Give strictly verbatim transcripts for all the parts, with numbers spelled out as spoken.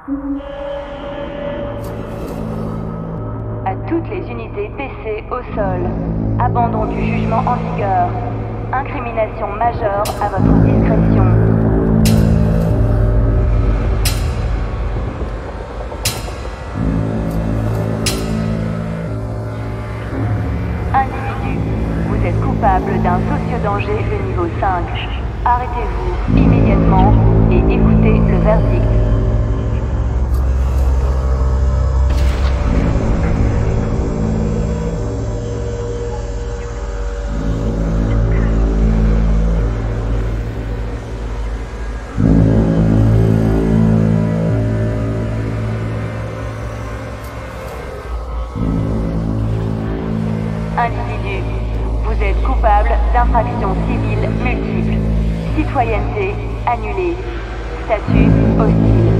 À toutes les unités P C au sol. Abandon du jugement en vigueur. Incrimination majeure à votre discrétion. Individu, vous êtes coupable d'un socio-danger de niveau cinq. Arrêtez-vous immédiatement et écoutez le verdict. Individu, vous êtes coupable d'infractions civiles multiples. Citoyenneté annulée. Statut hostile.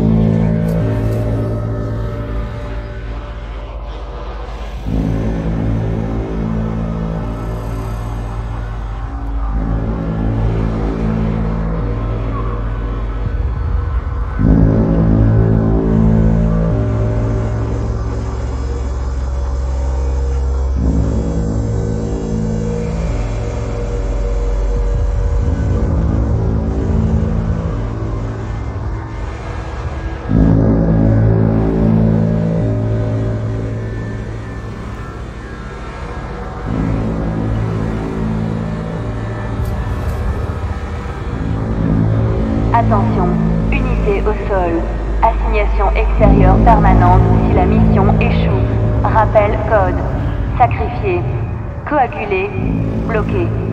Attention, unité au sol. Assignation extérieure permanente si la mission échoue. Rappel code. Sacrifié. Coagulé. Bloqué.